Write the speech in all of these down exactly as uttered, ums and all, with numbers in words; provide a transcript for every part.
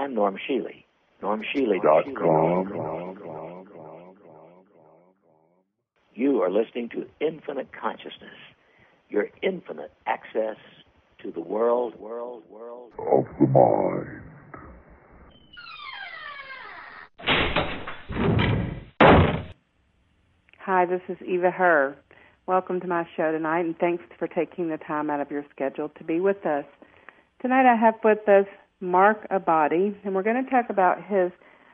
I'm Norm Shealy. Norm Shealy. Dot com. You are listening to Infinite Consciousness, your infinite access to the world, world, world of the mind. Hi, this is Eva Herr. Welcome to my show tonight, and thanks for taking the time out of your schedule to be with us. Tonight I have with us Mark Abadi, and we're going to talk about his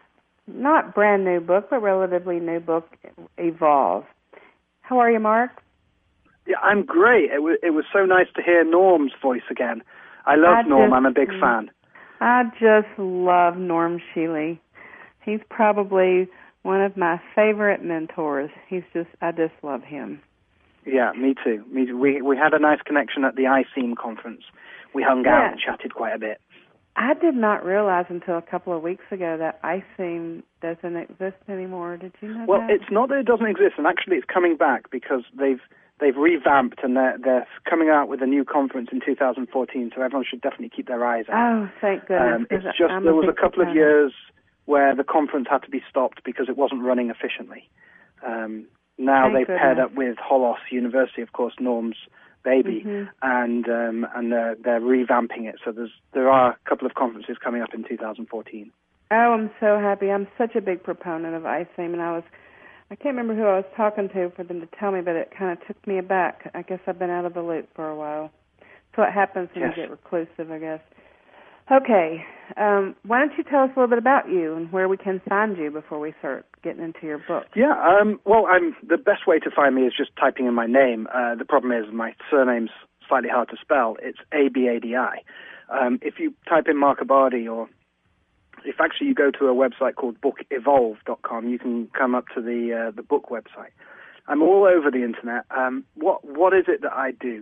not brand new book, but relatively new book, Evolve. How are you, Mark? Yeah, I'm great. It was, it was so nice to hear Norm's voice again. I love I Norm. Just, I'm a big fan. I just love Norm Shealy. He's probably one of my favorite mentors. He's just, I just love him. Yeah, me too. Me too. We we had a nice connection at the I S E A M conference. We hung yeah. out and chatted quite a bit. I did not realize until a couple of weeks ago that I S E A M doesn't exist anymore. Did you know well, that? Well, it's not that it doesn't exist, and actually it's coming back because they've they've revamped and they're, they're coming out with a new conference in two thousand fourteen, so everyone should definitely keep their eyes out. Oh, thank goodness. Um, it's just I'm there was a couple of years where the conference had to be stopped because it wasn't running efficiently. Um, now thank they've goodness. paired up with Holos University, of course, Norm's baby, mm-hmm. and um, and they're, they're revamping it. So there's there are a couple of conferences coming up in two thousand fourteen. Oh, I'm so happy. I'm such a big proponent of I S E A M, and I was, I can't remember who I was talking to for them to tell me, but it kind of took me aback. I guess I've been out of the loop for a while. So what happens when yes. you get reclusive, I guess. Okay, um, why don't you tell us a little bit about you and where we can find you before we start getting into your book? Yeah, um, well, I'm the best way to find me is just typing in my name. Uh, the problem is my surname's slightly hard to spell. It's A B A D I. Um, if you type in Mark Abadi, or if actually you go to a website called book evolve dot com, you can come up to the uh, the book website. I'm all over the internet. Um, what what is it that I do?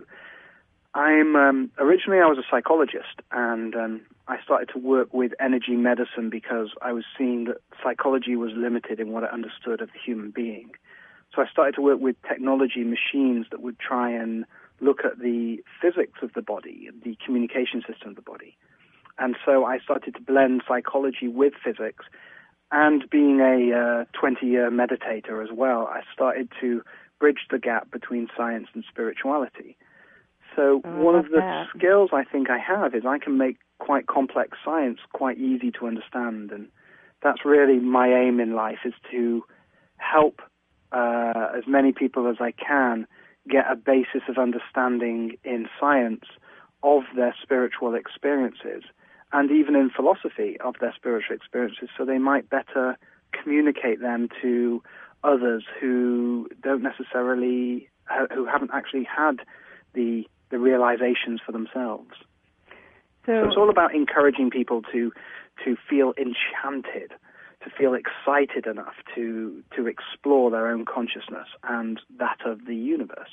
I'm um, originally I was a psychologist, and um, I started to work with energy medicine because I was seeing that psychology was limited in what I understood of the human being. So I started to work with technology machines that would try and look at the physics of the body, the communication system of the body. And so I started to blend psychology with physics, and being a twenty-year uh, meditator as well, I started to bridge the gap between science and spirituality. So oh, one of the that. skills I think I have is I can make quite complex science quite easy to understand, and that's really my aim in life, is to help uh, as many people as I can get a basis of understanding in science of their spiritual experiences, and even in philosophy of their spiritual experiences, so they might better communicate them to others who don't necessarily, who haven't actually had the the realizations for themselves. So, so it's all about encouraging people to to feel enchanted, to feel excited enough to to explore their own consciousness and that of the universe.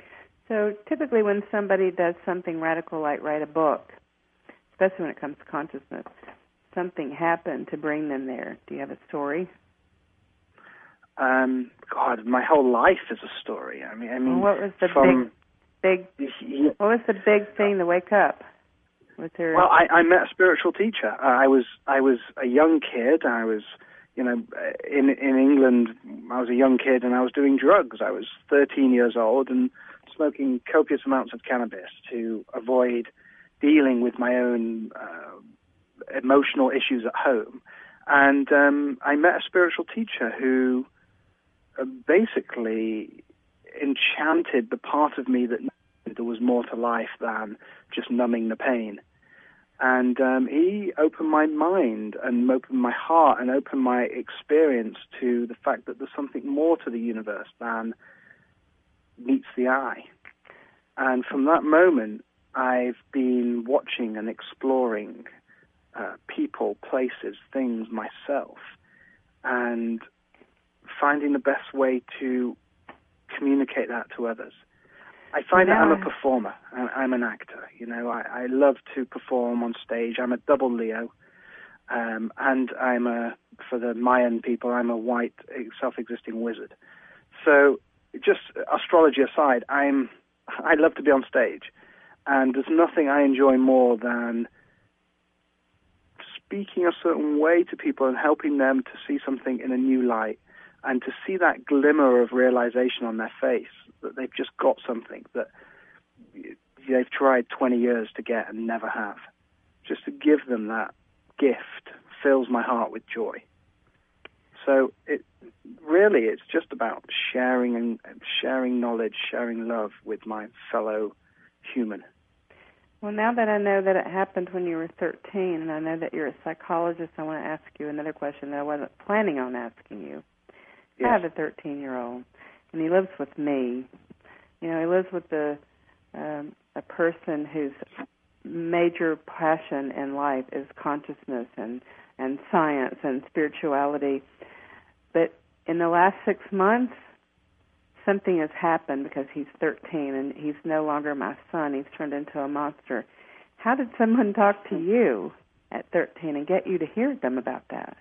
So typically when somebody does something radical like write a book, especially when it comes to consciousness, something happened to bring them there. Do you have a story? Um, God, my whole life is a story. I mean, I mean, well, what was the from, big Big. What was the big thing to wake up? Was there? Well, I, I met a spiritual teacher. Uh, I was I was a young kid. I was, you know, in in England. I was a young kid, and I was doing drugs. I was thirteen years old and smoking copious amounts of cannabis to avoid dealing with my own uh, emotional issues at home. And um, I met a spiritual teacher who uh, basically enchanted the part of me that knew there was more to life than just numbing the pain. And um, he opened my mind and opened my heart and opened my experience to the fact that there's something more to the universe than meets the eye. And from that moment, I've been watching and exploring uh, people, places, things, myself, and finding the best way to communicate that to others. I find yeah. that I'm a performer. I'm an actor. You know, I, I love to perform on stage. I'm a double Leo, um, and I'm a, for the Mayan people, I'm a white self-existing wizard. So, just astrology aside, I'm I love to be on stage, and there's nothing I enjoy more than speaking a certain way to people and helping them to see something in a new light and to see that glimmer of realization on their face that they've just got something that they've tried twenty years to get and never have. Just to give them that gift fills my heart with joy. So it really, it's just about sharing and sharing knowledge, sharing love with my fellow human. Well, now that I know that it happened when you were thirteen, and I know that you're a psychologist, I want to ask you another question that I wasn't planning on asking you. Yes. I have a thirteen-year-old, and he lives with me. You know, he lives with the um, a person whose major passion in life is consciousness and, and science and spirituality. But in the last six months, something has happened because he's thirteen and he's no longer my son. He's turned into a monster. How did someone talk to you at thirteen and get you to hear them about that?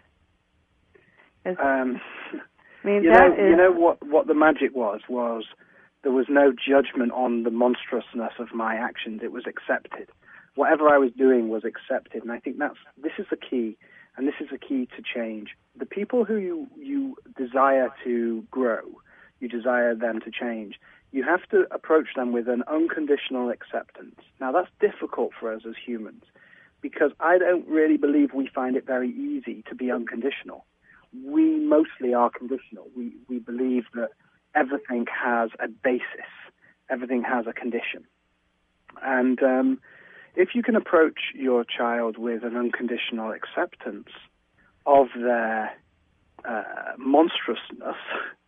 Um, I mean, you that know, is... you know what, what the magic was, was there was no judgment on the monstrousness of my actions. It was accepted. Whatever I was doing was accepted. And I think that's, this is the key, and this is the key to change. The people who you, you desire to grow, you desire them to change, you have to approach them with an unconditional acceptance. Now, that's difficult for us as humans, because I don't really believe we find it very easy to be unconditional. We mostly are conditional. We, we believe that everything has a basis. Everything has a condition. And um, if you can approach your child with an unconditional acceptance of their uh, monstrousness,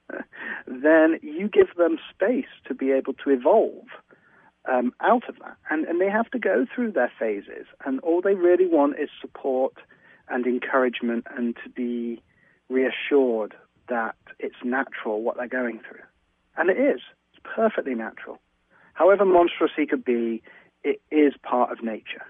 then you give them space to be able to evolve um, out of that. And, and they have to go through their phases. And all they really want is support and encouragement and to be reassured that it's natural what they're going through. And it is. It's perfectly natural. However monstrous he could be, it is part of nature.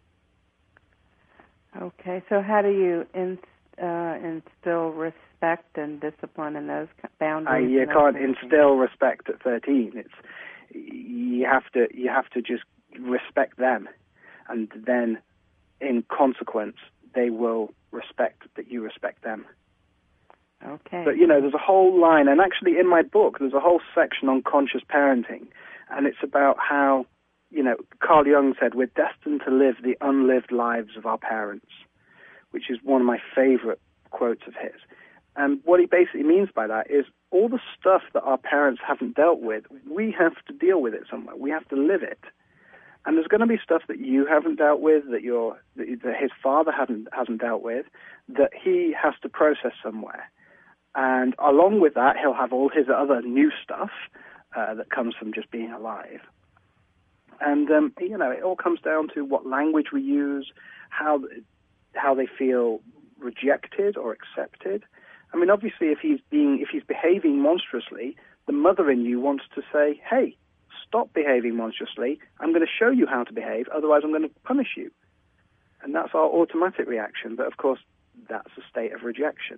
Okay, so how do you in, uh, instill respect and discipline in those boundaries? Uh, you can't things? instill respect at thirteen. It's you have to you have to just respect them, and then in consequence they will respect that you respect them. Okay. But, you know, there's a whole line, and actually in my book, there's a whole section on conscious parenting, and it's about how, you know, Carl Jung said, we're destined to live the unlived lives of our parents, which is one of my favorite quotes of his. And what he basically means by that is all the stuff that our parents haven't dealt with, we have to deal with it somewhere. We have to live it. And there's going to be stuff that you haven't dealt with, that your that his father hasn't hasn't dealt with, that he has to process somewhere. And along with that, he'll have all his other new stuff uh, that comes from just being alive. And, um, you know, it all comes down to what language we use, how how they feel rejected or accepted. I mean, obviously, if he's being, if he's behaving monstrously, the mother in you wants to say, hey, stop behaving monstrously. I'm going to show you how to behave, otherwise I'm going to punish you. And that's our automatic reaction. But, of course, that's a state of rejection.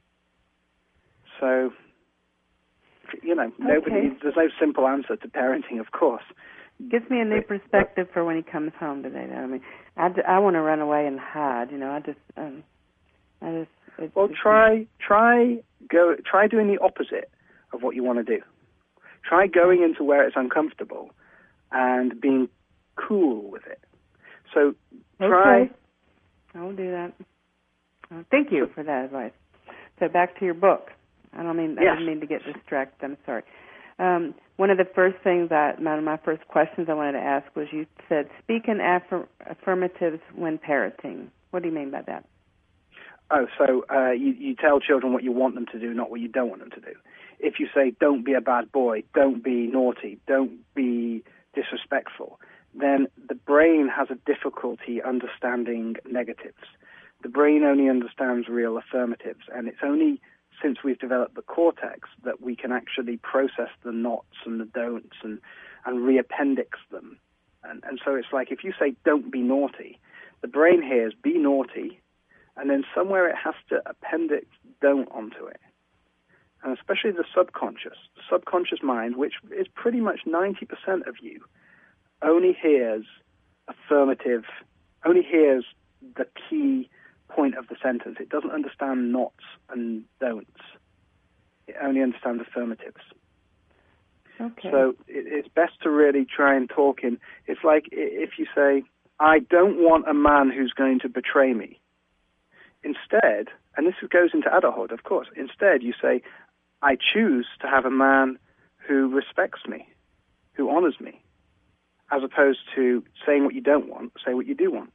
So, you know, nobody, okay. There's no simple answer to parenting, of course. Gives me a new perspective for when he comes home today. I mean, I, I want to run away and hide. You know, I just, um, I just. It's, well, it's, try, try, go, try doing the opposite of what you want to do. Try going into where it's uncomfortable and being cool with it. So, try. Okay. I will do that. Uh, thank you for that advice. So back to your book. I don't mean I yes. didn't mean to get distracted. I'm sorry. Um, one of the first things that one of my first questions I wanted to ask was you said speak in affirm- affirmatives when parenting. What do you mean by that? Oh, so uh, you, you tell children what you want them to do, not what you don't want them to do. If you say don't be a bad boy, don't be naughty, don't be disrespectful, then the brain has a difficulty understanding negatives. The brain only understands real affirmatives, and it's only since we've developed the cortex that we can actually process the nots and the don'ts and, and reappendix them. And, and so it's like if you say don't be naughty, the brain hears be naughty, and then somewhere it has to appendix don't onto it. And especially the subconscious, the subconscious mind, which is pretty much ninety percent of you, only hears affirmative, only hears the key point of the sentence. It doesn't understand nots and don'ts. It only understands affirmatives. Okay. So it, it's best to really try and talk in. It's like if you say, I don't want a man who's going to betray me. Instead, and this goes into adulthood, of course, instead you say, I choose to have a man who respects me, who honors me, as opposed to saying what you don't want, say what you do want.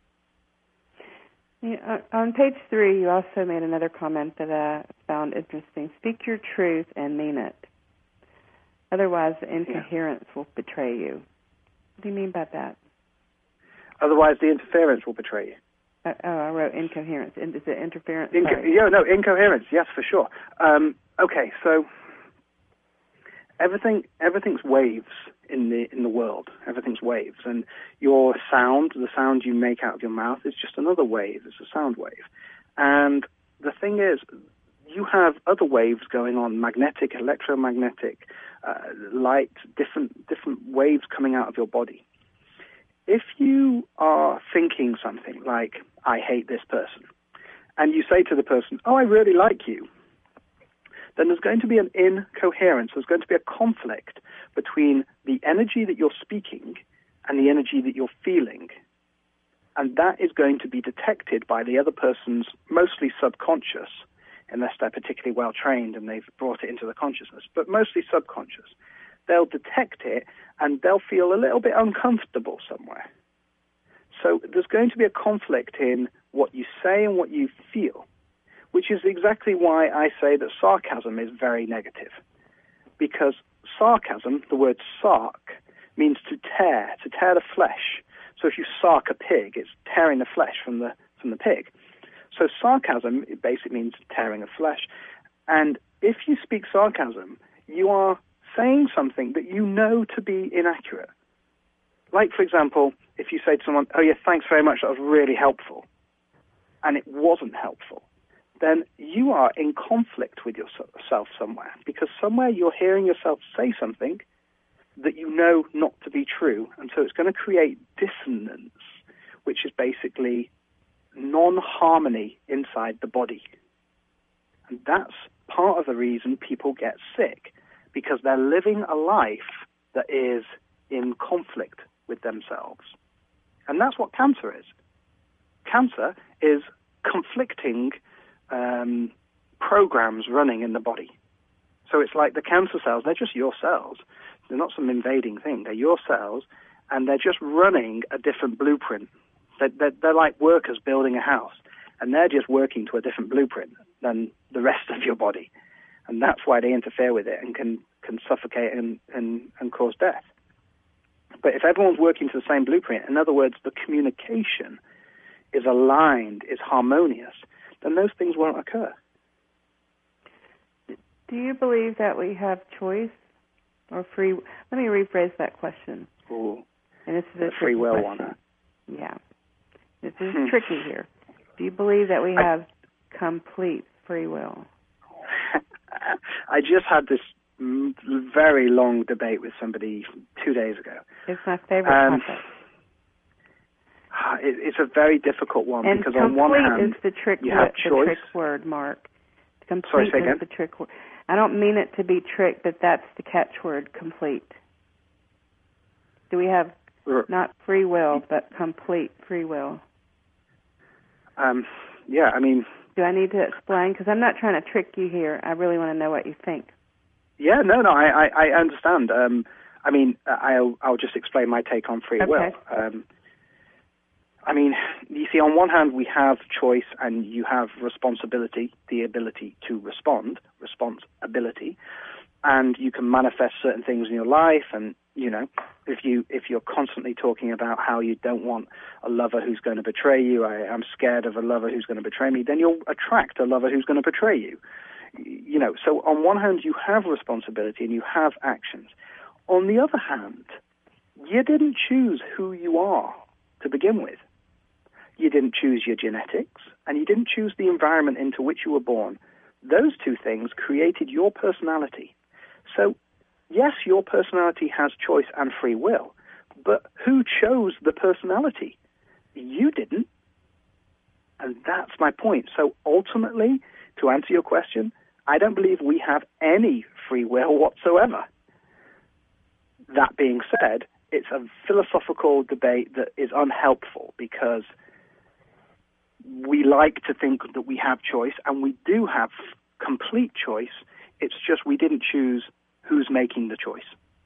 Yeah, on page three, you also made another comment that I found interesting. Speak your truth and mean it. Otherwise, the incoherence yeah. will betray you. What do you mean by that? Otherwise, the interference will betray you. Uh, oh, I wrote incoherence. Is it interference? Inco- yeah, no, incoherence, yes, for sure. Um, okay, so everything, everything's waves in the in the world. Everything's waves, and your sound, the sound you make out of your mouth, is just another wave. It's a sound wave, and the thing is, you have other waves going on: magnetic, electromagnetic, uh, light, different different waves coming out of your body. If you are thinking something like, I hate this person, and you say to the person, oh, I really like you, then there's going to be an incoherence. There's going to be a conflict between the energy that you're speaking and the energy that you're feeling. And that is going to be detected by the other person's mostly subconscious, unless they're particularly well trained and they've brought it into the consciousness, but mostly subconscious. They'll detect it and they'll feel a little bit uncomfortable somewhere. So there's going to be a conflict in what you say and what you feel, which is exactly why I say that sarcasm is very negative. Because sarcasm, the word sark, means to tear, to tear the flesh. So if you sark a pig, it's tearing the flesh from the from the pig. So sarcasm, it basically means tearing of flesh. And if you speak sarcasm, you are saying something that you know to be inaccurate. Like, for example, if you say to someone, oh, yeah, thanks very much, that was really helpful, and it wasn't helpful, then you are in conflict with yourself somewhere, because somewhere you're hearing yourself say something that you know not to be true, and so it's going to create dissonance, which is basically non-harmony inside the body. And that's part of the reason people get sick, because they're living a life that is in conflict with themselves. And that's what cancer is. Cancer is conflicting um, programs running in the body. So it's like the cancer cells, they're just your cells. They're not some invading thing. They're your cells, and they're just running a different blueprint. They're, they're, they're like workers building a house, and they're just working to a different blueprint than the rest of your body. And that's why they interfere with it and can, can suffocate and, and, and cause death. But if everyone's working to the same blueprint, in other words, the communication is aligned, is harmonious, then those things won't occur. Do you believe that we have choice or free? Let me rephrase that question. Ooh, and this is a free will question. one. Yeah. This is tricky here. Do you believe that we have I, complete free will? I just had this very long debate with somebody two days ago. It's my favorite um, topic. It, it's a very difficult one and because on one hand, is the trick you have the choice. trick word, Mark. Complete Sorry, say is again? the trick word. I don't mean it to be trick, but that's the catchword, complete. Do we have R- not free will, but complete free will? Um, yeah, I mean... Do I need to explain? Because I'm not trying to trick you here. I really want to know what you think. Yeah, no, no, I, I, I understand. Um, I mean, I'll, I'll just explain my take on free okay. will. Um, I mean, you see, on one hand, we have choice and you have responsibility, the ability to respond, responsibility, and you can manifest certain things in your life. And, you know, if, you, if you're constantly talking about how you don't want a lover who's going to betray you, I, I'm scared of a lover who's going to betray me, then you'll attract a lover who's going to betray you. You know, so on one hand, you have responsibility and you have actions. On the other hand, you didn't choose who you are to begin with. You didn't choose your genetics, and you didn't choose the environment into which you were born. Those two things created your personality. So, yes, your personality has choice and free will, but who chose the personality? You didn't. And that's my point. So ultimately, to answer your question, I don't believe we have any free will whatsoever. That being said, it's a philosophical debate that is unhelpful because we like to think that we have choice, and we do have complete choice. It's just we didn't choose who's making the choice.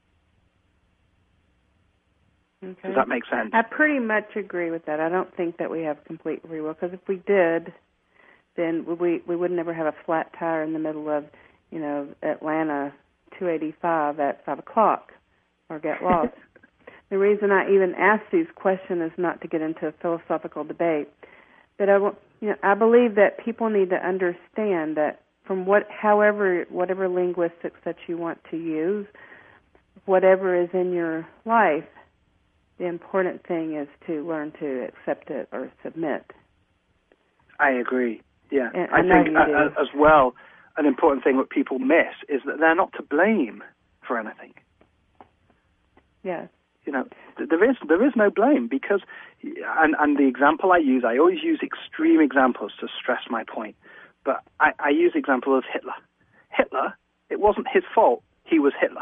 Okay. Does that make sense? I pretty much agree with that. I don't think that we have complete free will, because if we did, then we we would never have a flat tire in the middle of, you know, Atlanta two eighty-five at five o'clock or get lost. The reason I even ask these questions is not to get into a philosophical debate, but I, you know, I believe that people need to understand that from what, however, whatever linguistics that you want to use, whatever is in your life, the important thing is to learn to accept it or submit. I agree. Yeah, and I, I know think you do. uh, as well, an important thing that people miss is that they're not to blame for anything. Yes. You know, th- there is there is no blame because, and, and the example I use, I always use extreme examples to stress my point. But I, I use the example of Hitler. Hitler, it wasn't his fault. He was Hitler.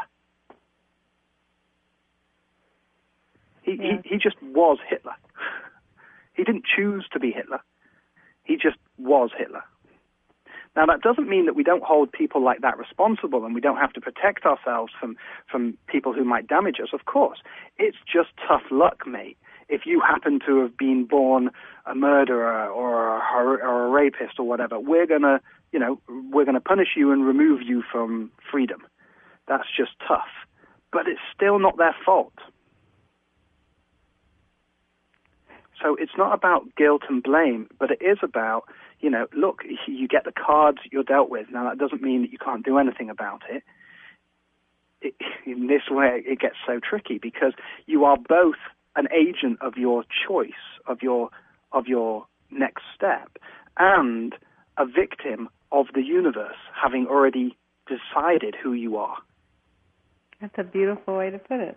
He, Yeah. he he just was Hitler. He didn't choose to be Hitler. He just was Hitler. Now, that doesn't mean that we don't hold people like that responsible and we don't have to protect ourselves from, from people who might damage us, of course. It's just tough luck, mate. If you happen to have been born a murderer or a, or a rapist or whatever, we're going to, you know, we're going to punish you and remove you from freedom. That's just tough. But it's still not their fault. So it's not about guilt and blame, but it is about, you know, look, you get the cards you're dealt with. Now, that doesn't mean that you can't do anything about it. it. In this way, it gets so tricky because you are both an agent of your choice, of your of your next step, and a victim of the universe, having already decided who you are. That's a beautiful way to put it.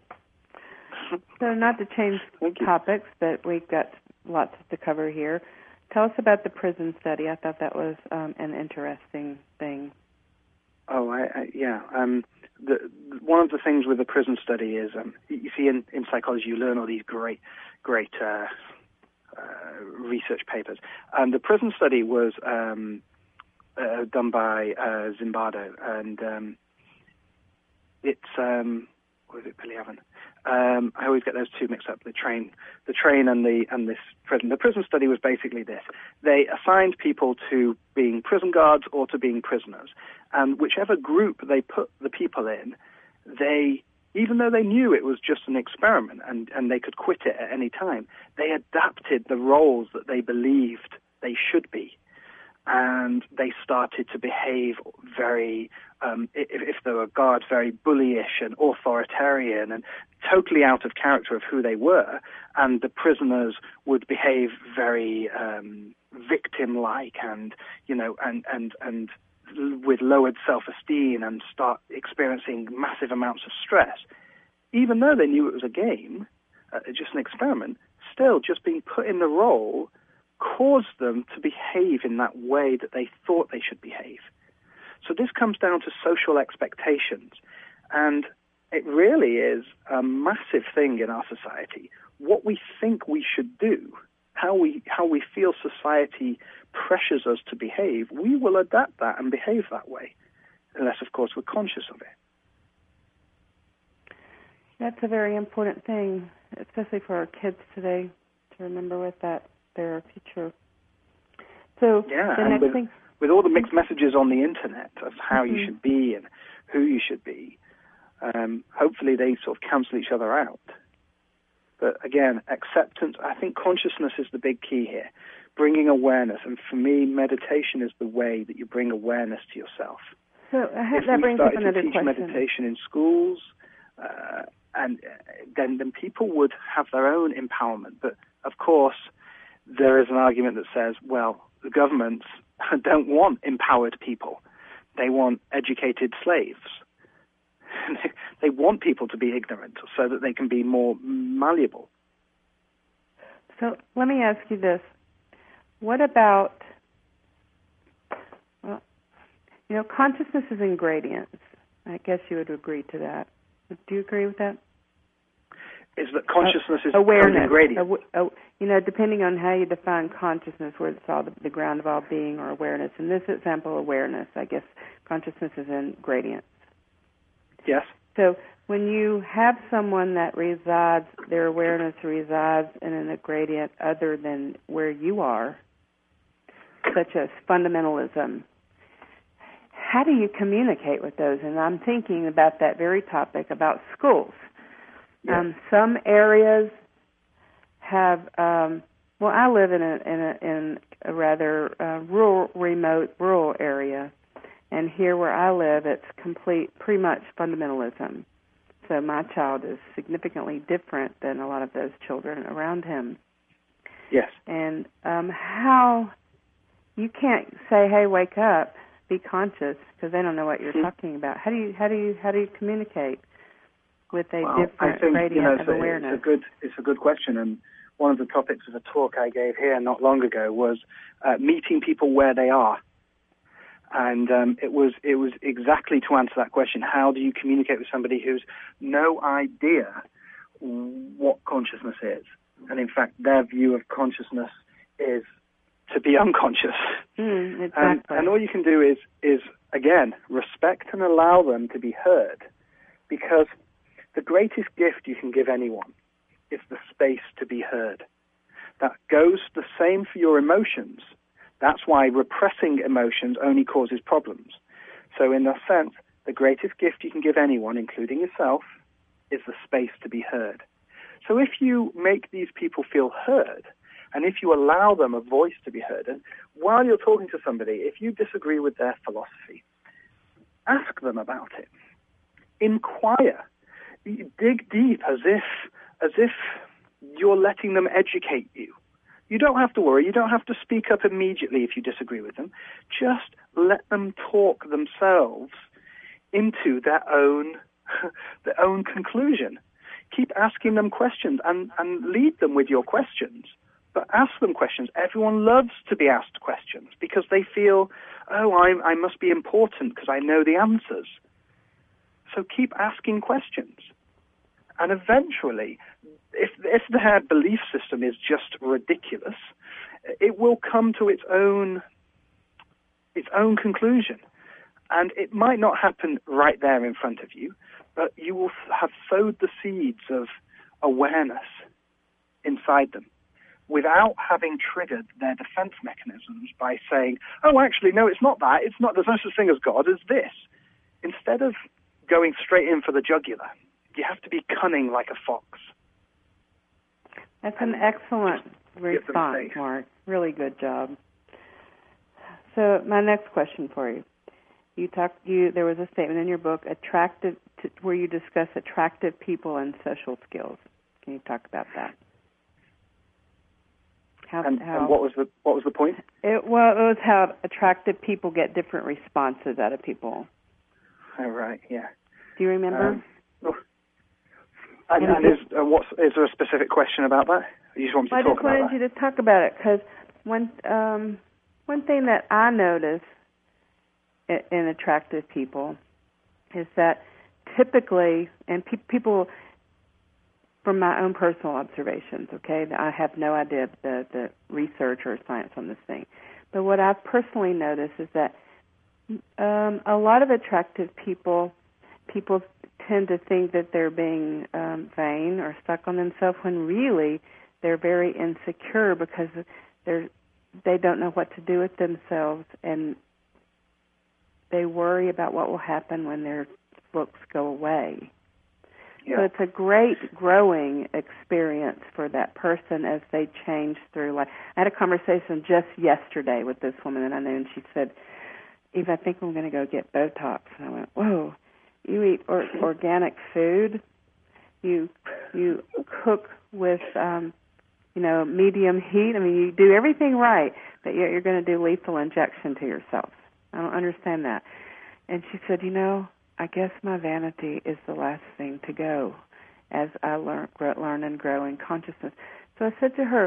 So not to change topics, but we've got lots to cover here. Tell us about the prison study. I thought that was um, an interesting thing. Oh, I, I, yeah. Um, the, one of the things with the prison study is, um, you see, in, in psychology, you learn all these great, great uh, uh, research papers. Um, the prison study was um, uh, done by uh, Zimbardo, and um, it's um, what was it, Peliavan? Um, I always get those two mixed up. The train, the train, and the and this prison. The prison study was basically this: they assigned people to being prison guards or to being prisoners, and whichever group they put the people in, they, even though they knew it was just an experiment and and they could quit it at any time, they adapted the roles that they believed they should be. And they started to behave very, um, if, if there were guards, very bullyish and authoritarian and totally out of character of who they were. And the prisoners would behave very um, victim-like and, you know, and, and, and with lowered self-esteem and start experiencing massive amounts of stress. Even though they knew it was a game, uh, just an experiment, still just being put in the role caused them to behave in that way that they thought they should behave. So this comes down to social expectations, and it really is a massive thing in our society. What we think we should do, how we how we feel society pressures us to behave, we will adapt that and behave that way, unless, of course, we're conscious of it. That's a very important thing, especially for our kids today, to remember with that. Their future. So yeah, the and next with, thing, with all the mixed messages on the internet of how mm-hmm. you should be and who you should be, um, hopefully they sort of cancel each other out. But again, acceptance, I think consciousness is the big key here. Bringing awareness, and for me, meditation is the way that you bring awareness to yourself. So uh, if that we brings up started another to teach question. meditation in schools, uh, and then then people would have their own empowerment. But of course, there is an argument that says, well, the governments don't want empowered people. They want educated slaves. They want people to be ignorant so that they can be more malleable. So let me ask you this. what about, well, you know, consciousness is in gradients. I guess you would agree to that. Do you agree with that? Is that consciousness uh, is awareness? in gradients? Aw- aw- you know, depending on how you define consciousness, where it's all the, the ground of all being or awareness. In this example, awareness, I guess consciousness is in gradients. Yes. So when you have someone that resides, their awareness resides in a gradient other than where you are, such as fundamentalism, how do you communicate with those? And I'm thinking about that very topic, about schools. Yes. Um, some areas have, um, well, I live in a, in a, in a rather uh, rural, remote, rural area. And here where I live, it's complete, pretty much fundamentalism. So my child is significantly different than a lot of those children around him. Yes. And um, how you can't say, "Hey, wake up, be conscious," because they don't know what you're mm-hmm. talking about. How do you how do you how do you communicate with a well, different I think, gradient you know, of it's a, awareness? It's a good it's a good question, and one of the topics of a talk I gave here not long ago was uh, meeting people where they are. And um, it was it was exactly to answer that question. How do you communicate with somebody who's no idea what consciousness is? And in fact, their view of consciousness is to be unconscious. Mm, exactly. and, and all you can do is, is, again, respect and allow them to be heard. Because the greatest gift you can give anyone is the space to be heard. That goes the same for your emotions. That's why repressing emotions only causes problems. So in a sense, the greatest gift you can give anyone, including yourself, is the space to be heard. So if you make these people feel heard, and if you allow them a voice to be heard, and while you're talking to somebody, if you disagree with their philosophy, ask them about it. Inquire. Dig deep as if, as if you're letting them educate you. You don't have to worry. You don't have to speak up immediately if you disagree with them. Just let them talk themselves into their own their own conclusion. Keep asking them questions and, and lead them with your questions. But ask them questions. Everyone loves to be asked questions because they feel, oh, I, I must be important because I know the answers. So keep asking questions. And eventually, if, if their belief system is just ridiculous, it will come to its own its own conclusion. And it might not happen right there in front of you, but you will have sowed the seeds of awareness inside them without having triggered their defense mechanisms by saying, oh, actually, no, it's not that. It's not, there's no such thing as God, it's this. Instead of going straight in for the jugular, you have to be cunning like a fox. That's an excellent response, Mark. Really good job. So my next question for you. You talked. You there was a statement in your book, attractive, to, where you discuss attractive people and social skills. Can you talk about that? How, and, how, and what was the what was the point? It, well, it was how attractive people get different responses out of people. Oh, right. Yeah. Do you remember? Um, oh. And, and is uh, what's is there a specific question about that? You just want me to well, talk about that? I just wanted you to talk about it because one um, one thing that I notice in, in attractive people is that typically, and pe- people, from my own personal observations, okay, I have no idea the the research or science on this thing, but what I've personally noticed is that um, a lot of attractive people, people tend to think that they're being um, vain or stuck on themselves when really they're very insecure because they're they don't know what to do with themselves and they worry about what will happen when their looks go away. Yeah. So it's a great growing experience for that person as they change through life. I had a conversation just yesterday with this woman that I knew, and she said, Eve, I think I'm going to go get Botox. And I went, whoa. You eat or, organic food. You you cook with um, you know medium heat. I mean, you do everything right, but yet you're going to do lethal injection to yourself. I don't understand that. And she said, you know, I guess my vanity is the last thing to go as I learn, grow, learn and grow in consciousness. So I said to her,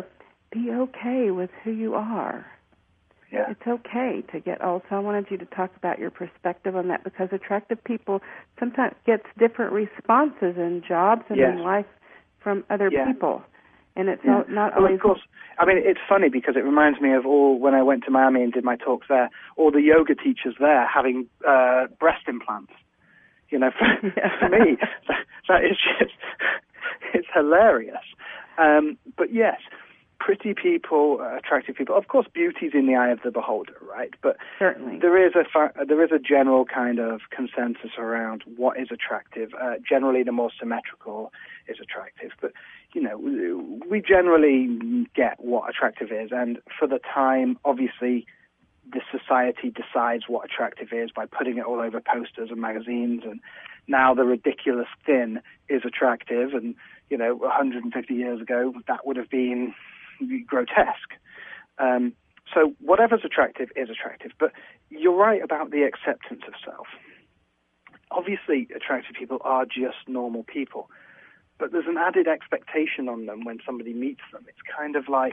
be okay with who you are. Yeah. It's okay to get old. So I wanted you to talk about your perspective on that, because attractive people sometimes gets different responses in jobs and yes. in life from other yeah. people. And it's yeah. not well, always... Of course, I mean, it's funny because it reminds me of all, when I went to Miami and did my talks there, all the yoga teachers there having uh, breast implants. You know, for, yeah. for me, that, that is just, it's hilarious. Um, but yes, pretty people, uh, attractive people. Of course, beauty's in the eye of the beholder, right? But certainly there is a fa- there is a general kind of consensus around what is attractive. Uh, generally, the more symmetrical is attractive. But you know, we generally get what attractive is, and for the time, obviously, the society decides what attractive is by putting it all over posters and magazines, and now the ridiculous thin is attractive, and you know, one hundred fifty years ago, that would have been grotesque. Um, so whatever's attractive is attractive, but you're right about the acceptance of self. Obviously, attractive people are just normal people, but there's an added expectation on them when somebody meets them. It's kind of like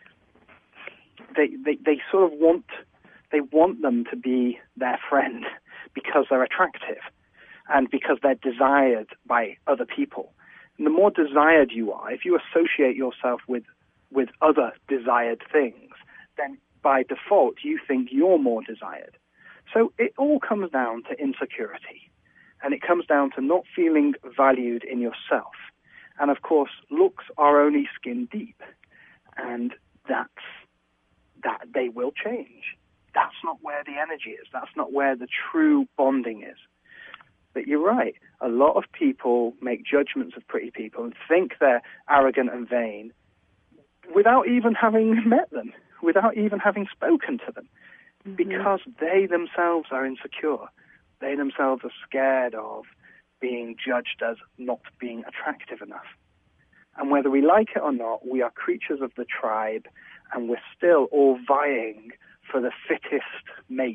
they they, they sort of want they want them to be their friend because they're attractive and because they're desired by other people. And the more desired you are, if you associate yourself with with other desired things, then by default you think you're more desired. So it all comes down to insecurity, and it comes down to not feeling valued in yourself. And of course, looks are only skin deep, and that's that they will change. That's not where the energy is. That's not where the true bonding is. But you're right. A lot of people make judgments of pretty people and think they're arrogant and vain without even having met them, without even having spoken to them, mm-hmm. because they themselves are insecure. They themselves are scared of being judged as not being attractive enough. And whether we like it or not, we are creatures of the tribe, and we're still all vying for the fittest mate.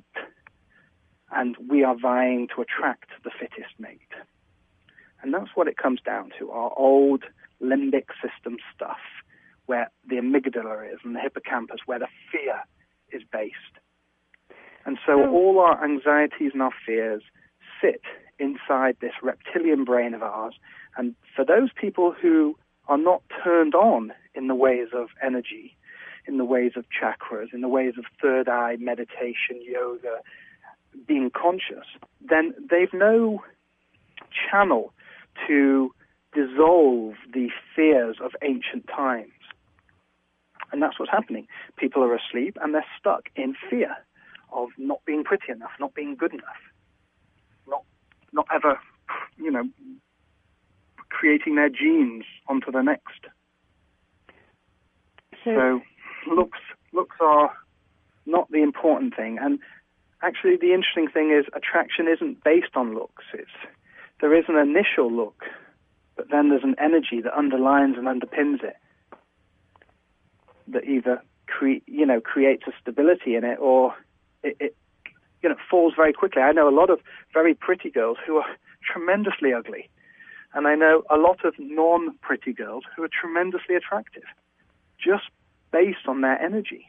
And we are vying to attract the fittest mate. And that's what it comes down to, our old limbic system stuff, where the amygdala is and the hippocampus, where the fear is based. And so oh. all our anxieties and our fears sit inside this reptilian brain of ours. And for those people who are not turned on in the ways of energy, in the ways of chakras, in the ways of third eye meditation, yoga, being conscious, then they've no channel to dissolve the fears of ancient times. And that's what's happening. People are asleep and they're stuck in fear of not being pretty enough, not being good enough, not not ever, you know, creating their genes onto the next. So looks looks are not the important thing. And actually, the interesting thing is attraction isn't based on looks. It's there is an initial look, but then there's an energy that underlines and underpins it, that either cre- you know creates a stability in it, or it, it you know falls very quickly. I know a lot of very pretty girls who are tremendously ugly, and I know a lot of non-pretty girls who are tremendously attractive, just based on their energy.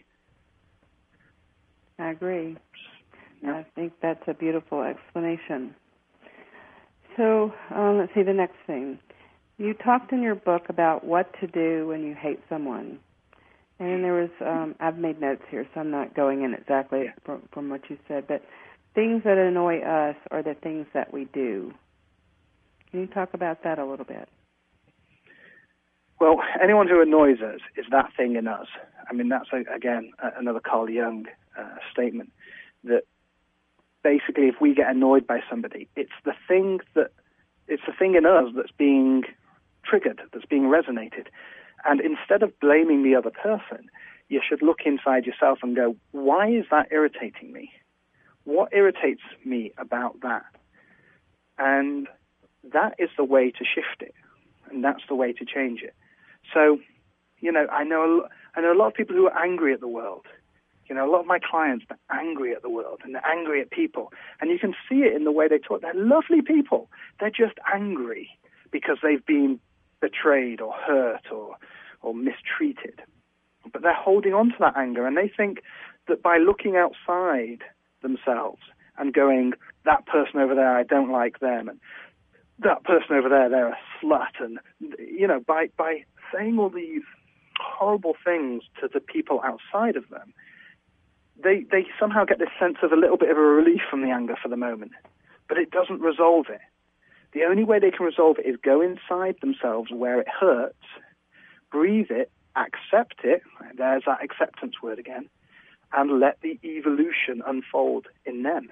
I agree. I think that's a beautiful explanation. So um, let's see the next thing. You talked in your book about what to do when you hate someone. And there was, um, I've made notes here, so I'm not going in exactly yeah. from, from what you said, but things that annoy us are the things that we do. Can you talk about that a little bit? Well, anyone who annoys us is that thing in us. I mean, that's, a, again, a, another Carl Jung uh, statement, that basically if we get annoyed by somebody, it's the thing that, it's the thing in us that's being triggered, that's being resonated. And instead of blaming the other person, you should look inside yourself and go, why is that irritating me? What irritates me about that? And that is the way to shift it. And that's the way to change it. So, you know, I know, I know a lot of people who are angry at the world. You know, a lot of my clients are angry at the world and they're angry at people. And you can see it in the way they talk. They're lovely people. They're just angry because they've been betrayed or hurt or, or mistreated. But they're holding on to that anger, and they think that by looking outside themselves and going, that person over there, I don't like them, and that person over there, they're a slut, and, you know, by, by saying all these horrible things to the people outside of them, they, they somehow get this sense of a little bit of a relief from the anger for the moment, but it doesn't resolve it. The only way they can resolve it is go inside themselves where it hurts, breathe it, accept it, there's that acceptance word again, and let the evolution unfold in them.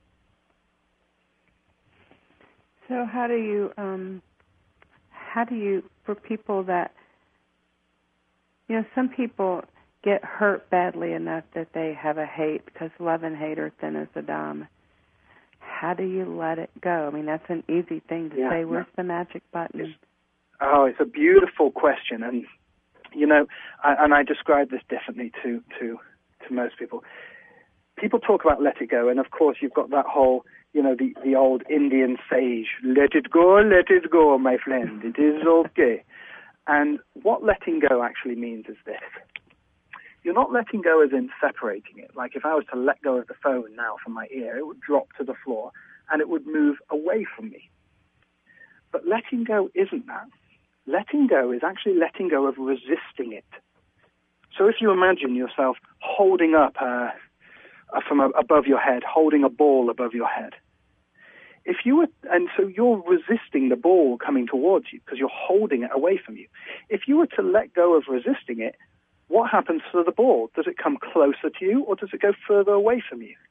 So how do you, um, how do you, for people that, you know, some people get hurt badly enough that they have a hate, because love and hate are thin as a dime. How do you let it go? I mean, that's an easy thing to yeah, say. Where's no. the magic button? It's, oh, it's a beautiful question. And, you know, I, and I describe this differently to, to, to most people. People talk about let it go, and of course you've got that whole, you know, the, the old Indian sage, let it go, let it go, my friend, it is okay. And what letting go actually means is this. You're not letting go as in separating it. Like if I was to let go of the phone now from my ear, it would drop to the floor and it would move away from me. But letting go isn't that. Letting go is actually letting go of resisting it. So if you imagine yourself holding up uh, uh, from a, above your head, holding a ball above your head. If you were, and so you're resisting the ball coming towards you because you're holding it away from you. If you were to let go of resisting it, what happens to the ball? Does it come closer to you or does it go further away from you?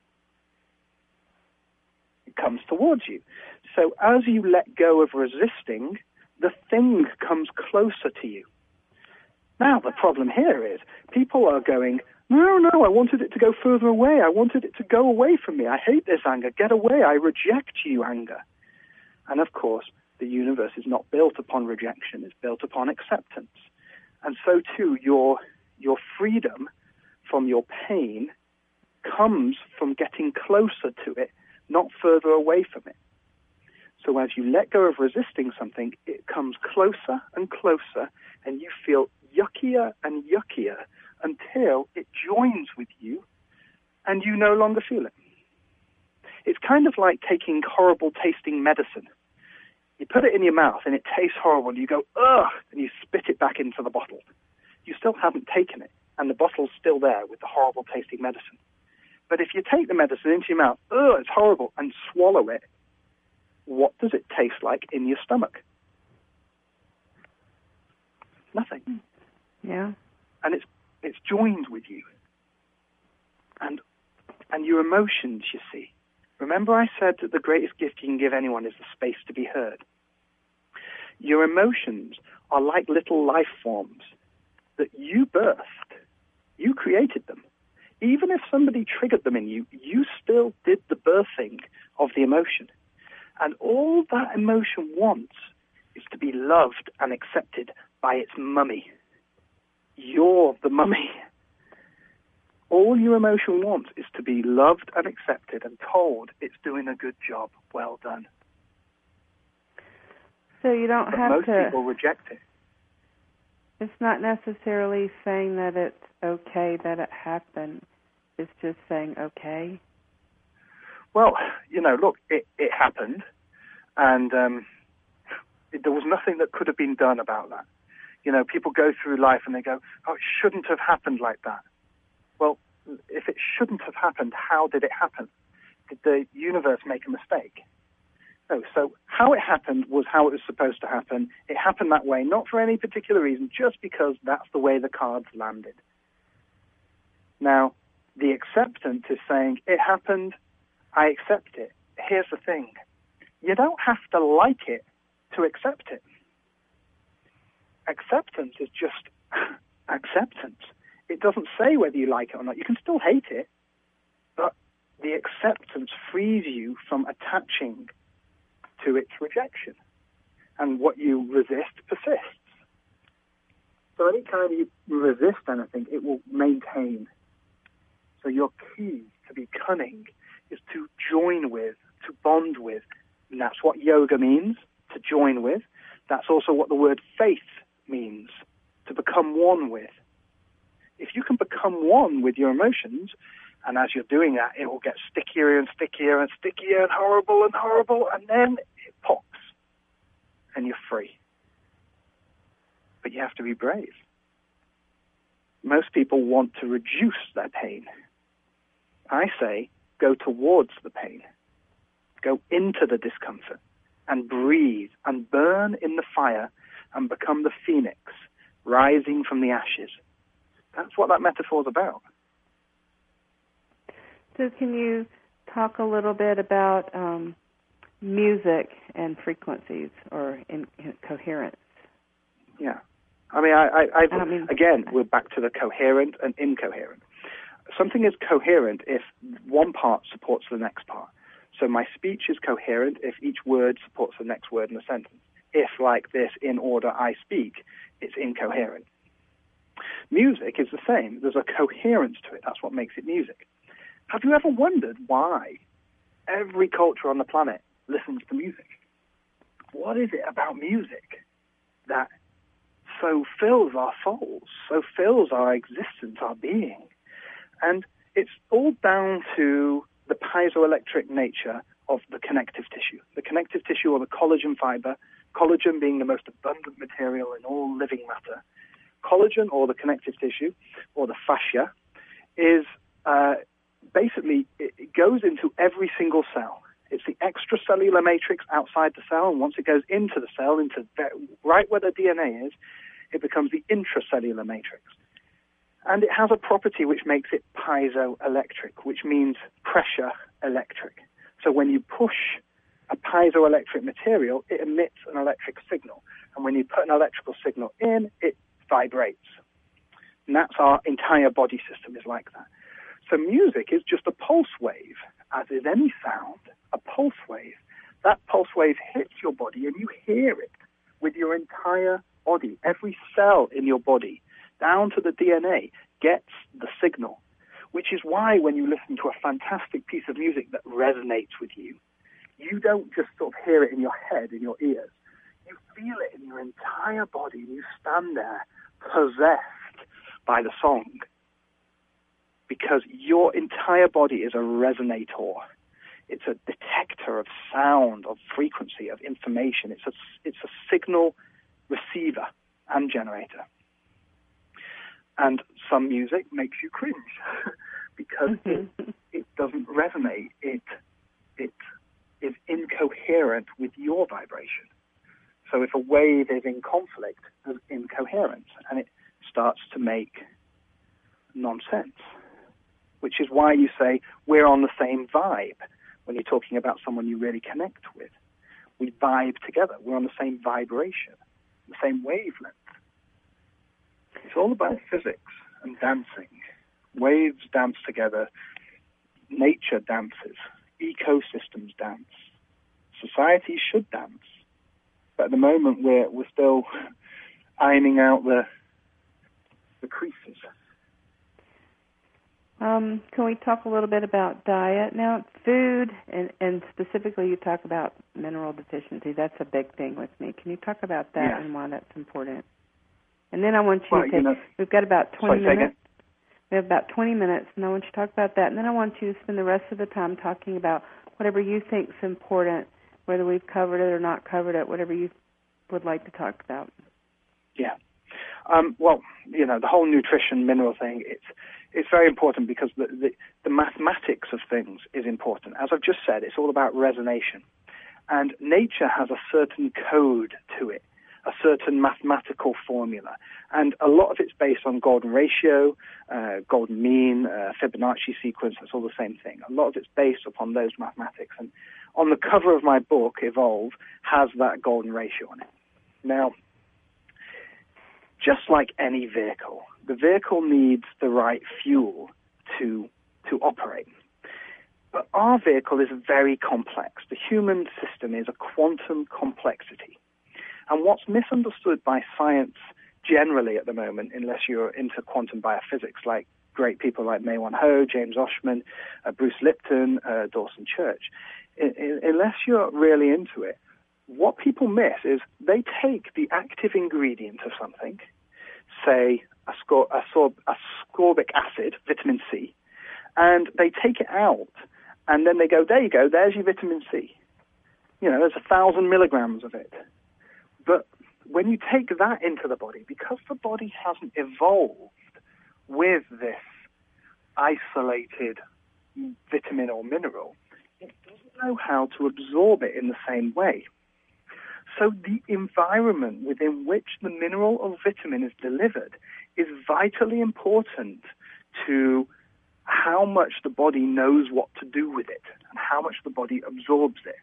It comes towards you. So as you let go of resisting, the thing comes closer to you. Now the problem here is people are going, no, no, I wanted it to go further away. I wanted it to go away from me. I hate this anger. Get away. I reject you, anger. And of course, the universe is not built upon rejection. It's built upon acceptance. And so too, your, your freedom from your pain comes from getting closer to it, not further away from it. So as you let go of resisting something, it comes closer and closer, and you feel yuckier and yuckier until it joins with you and you no longer feel it. It's kind of like taking horrible tasting medicine. You put it in your mouth and it tastes horrible and you go, ugh, and you spit it back into the bottle. You still haven't taken it and the bottle's still there with the horrible tasting medicine. But if you take the medicine into your mouth, ugh, it's horrible, and swallow it, what does it taste like in your stomach? Nothing. Yeah. And it's it's joined with you. And and your emotions, you see. Remember I said that the greatest gift you can give anyone is the space to be heard. Your emotions are like little life forms that you birthed. You created them. Even if somebody triggered them in you, you still did the birthing of the emotion. And all that emotion wants is to be loved and accepted by its mummy. You're the mummy. All your emotion wants is to be loved and accepted and told it's doing a good job. Well done. So you don't but have most to... Most people reject it. It's not necessarily saying that it's okay that it happened. It's just saying okay. Well, you know, look, it, it happened, and um, it, there was nothing that could have been done about that. You know, people go through life and they go, oh, it shouldn't have happened like that. Well, if it shouldn't have happened, how did it happen? Did the universe make a mistake? No, so how it happened was how it was supposed to happen. It happened that way, not for any particular reason, just because that's the way the cards landed. Now, the acceptance is saying, it happened, I accept it. Here's the thing. You don't have to like it to accept it. Acceptance is just acceptance. It doesn't say whether you like it or not. You can still hate it, but the acceptance frees you from attaching to its rejection. And what you resist persists. So anytime you resist anything, it will maintain. So your key to be cunning is to join with, to bond with. And that's what yoga means, to join with. That's also what the word faith means, to become one with. If you can become one with your emotions, and as you're doing that, it will get stickier and stickier and stickier and horrible and horrible, and then it pops, and you're free. But you have to be brave. Most people want to reduce their pain. I say, go towards the pain. Go into the discomfort and breathe and burn in the fire and become the phoenix rising from the ashes. That's what that metaphor is about. So can you talk a little bit about um, music and frequencies or in, in coherence? Yeah. I mean, I, I, I, I mean, again, we're back to the coherent and incoherent. Something is coherent if one part supports the next part. So my speech is coherent if each word supports the next word in a sentence. If, like this, in order I speak, it's incoherent. Music is the same. There's a coherence to it. That's what makes it music. Have you ever wondered why every culture on the planet listens to music? What is it about music that so fills our souls, so fills our existence, our being? And it's all down to the piezoelectric nature of the connective tissue. The connective tissue, or the collagen fiber, collagen being the most abundant material in all living matter. Collagen, or the connective tissue, or the fascia, is uh, basically, it goes into every single cell. It's the extracellular matrix outside the cell, and once it goes into the cell, into right where the D N A is, it becomes the intracellular matrix. And it has a property which makes it piezoelectric, which means pressure electric. So when you push a piezoelectric material, it emits an electric signal. And when you put an electrical signal in, it vibrates. And that's our entire body system is like that. So music is just a pulse wave, as is any sound, a pulse wave. That pulse wave hits your body and you hear it with your entire body. Every cell in your body, down to the D N A, gets the signal, which is why when you listen to a fantastic piece of music that resonates with you, you don't just sort of hear it in your head, in your ears. You feel it in your entire body, and you stand there possessed by the song, because your entire body is a resonator. It's a detector of sound, of frequency, of information. It's a, it's a signal receiver and generator. And some music makes you cringe because it, it doesn't resonate. It, it is incoherent with your vibration. So if a wave is in conflict, there's incoherence, and it starts to make nonsense, which is why you say we're on the same vibe when you're talking about someone you really connect with. We vibe together. We're on the same vibration, the same wavelength. It's all about physics and dancing. Waves dance together. Nature dances. Ecosystems dance. Society should dance. But at the moment, we're, we're still ironing out the, the creases. Um, can we talk a little bit about diet now? Food, and, and specifically you talk about mineral deficiency. That's a big thing with me. Can you talk about that yeah. and why that's important? And then I want you well, to take, you know, we've got about twenty sorry, minutes. We have about twenty minutes, and I want you to talk about that. And then I want you to spend the rest of the time talking about whatever you think is important, whether we've covered it or not covered it, whatever you would like to talk about. Yeah. Um, well, you know, the whole nutrition mineral thing, it's it's very important because the, the, the mathematics of things is important. As I've just said, it's all about resonation. And nature has a certain code to it, a certain mathematical formula. And a lot of it's based on golden ratio, uh, golden mean, uh, Fibonacci sequence. It's all the same thing. A lot of it's based upon those mathematics. And on the cover of my book, Evolve, has that golden ratio on it. Now, just like any vehicle, the vehicle needs the right fuel to to operate. But our vehicle is very complex. The human system is a quantum complexity. And what's misunderstood by science generally at the moment, unless you're into quantum biophysics, like great people like Mae-Wan Ho, James Oschman, uh, Bruce Lipton, uh, Dawson Church, I- I- unless you're really into it, what people miss is they take the active ingredient of something, say ascor- ascor- ascorbic acid, vitamin C, and they take it out, and then they go, there you go, there's your vitamin C. You know, there's a thousand milligrams of it. But when you take that into the body, because the body hasn't evolved with this isolated vitamin or mineral, it doesn't know how to absorb it in the same way. So the environment within which the mineral or vitamin is delivered is vitally important to how much the body knows what to do with it and how much the body absorbs it.